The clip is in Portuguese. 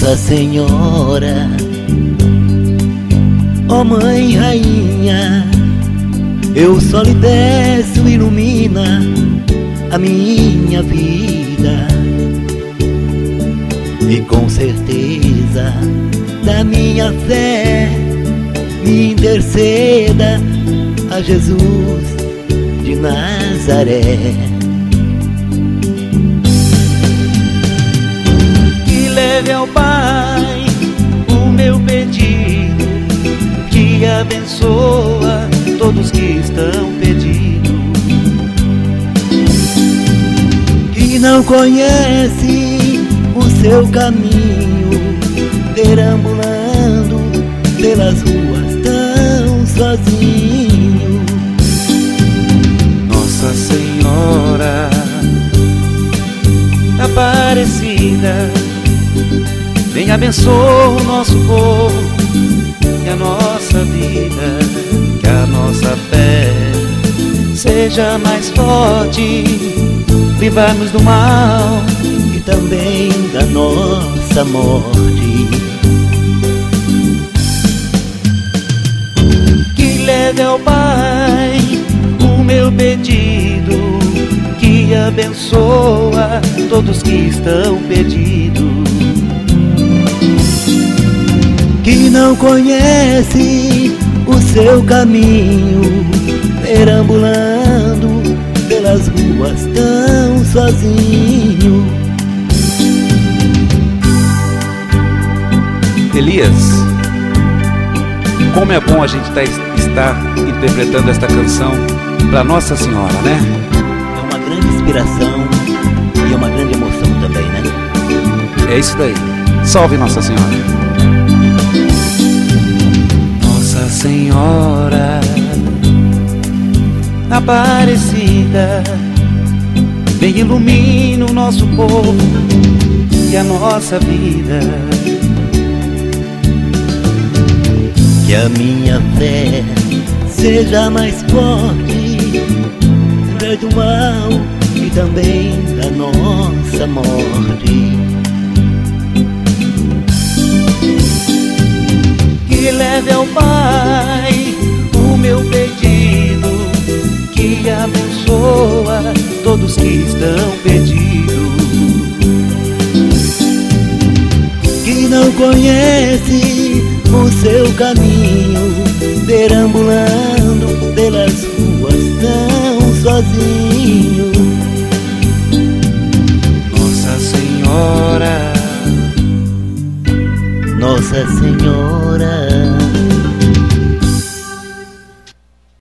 Nossa Senhora, ó Mãe Rainha, eu só lhe peço, ilumina a minha vida, e com certeza da minha fé me interceda a Jesus de Nazaré. Que leve ao Pai o meu pedido, que abençoa todos que estão perdidos, que não conhece o seu caminho, perambulando pelas ruas tão sozinho. Nossa Senhora Aparecida, vem abençoa o nosso povo e a nossa vida, que a nossa fé seja mais forte, livrar-nos do mal e também da nossa morte. Que leve ao Pai o meu pedido, que abençoa todos que estão perdidos, que não conhece o seu caminho, perambulando pelas ruas tão sozinho. Elias, como é bom a gente estar interpretando esta canção para Nossa Senhora, né? É uma grande inspiração e é uma grande emoção também, né? É isso daí. Salve Nossa Senhora. Nossa Senhora Aparecida, vem ilumina o nosso povo e a nossa vida, que a minha fé seja mais forte, livrai do mal e também da nossa morte. que leve ao Pai o meu pedido, que abençoa todos que estão perdidos, que não conhece o seu caminho, perambulando pelas ruas tão sozinho. Nossa Senhora, Nossa Senhora